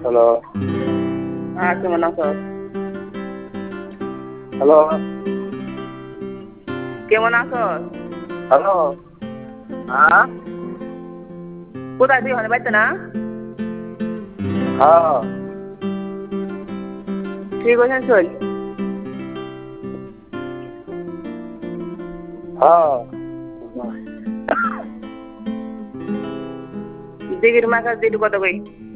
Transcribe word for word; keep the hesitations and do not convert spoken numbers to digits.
Hello হ্যাঁ কেমন আছো? হ্যালো কেমন আছো? হ্যালো হ্যাঁ কোথায় তুই? ওখানে বাড়িতে না? হ্যাঁ ঠিক আছে চল। হ্যাঁ দিঘির মাছ আর দিদি কত কই?